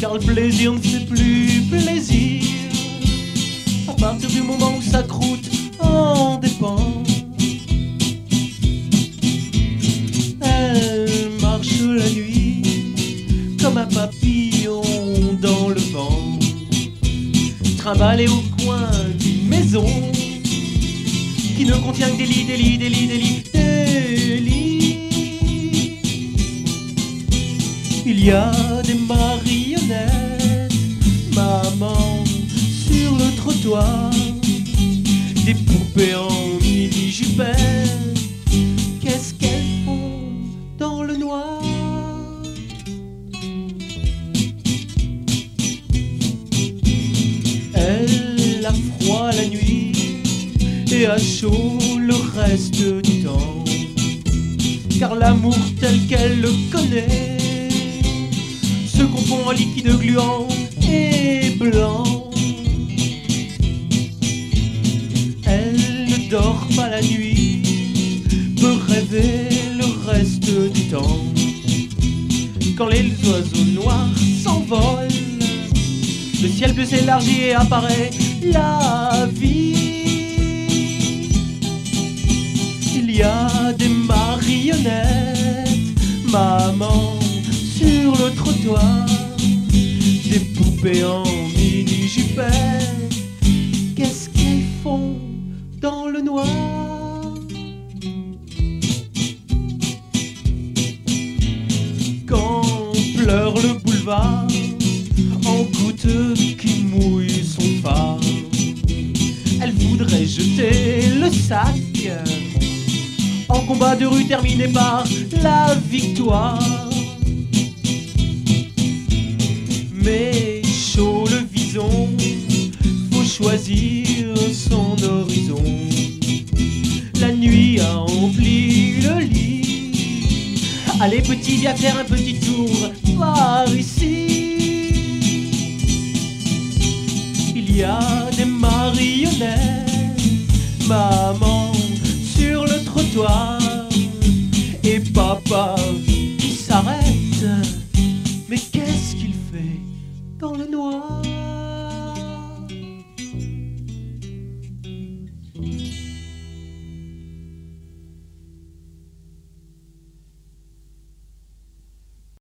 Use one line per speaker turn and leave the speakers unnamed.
car le plaisir ne fait plus plaisir à partir du moment où sa croûte en dépend. Elle marche la nuit comme un papillon dans le vent, trimballée au coin d'une maison qui ne contient que des lits, des lits, des lits, des lits, des lits. Il y a des marionnettes, maman, sur le trottoir, des poupées en mini-jupette. Qu'est-ce qu'elles font dans le noir? Elle a froid la nuit et a chaud le reste du temps, car l'amour tel qu'elle le connaît se confond en liquide gluant et blanc. Elle ne dort pas la nuit, peut rêver le reste du temps. Quand les oiseaux noirs s'envolent, le ciel bleu s'élargit et apparaît la vie. Il y a des marionnettes, maman, sur le trottoir, des poupées en mini-jupette. Qu'est-ce qu'elles font dans le noir? Quand pleure le boulevard en gouttes qui mouillent son phare, elle voudrait jeter le sac en combat de rue terminé par la victoire. Mais chaud le vison, faut choisir son horizon. La nuit a empli le lit. Allez petit, viens faire un petit tour par ici. Il y a des marionnettes, maman, sur le trottoir, et papa qui s'arrête. Mais qu'est-ce qu'il fait dans le noir?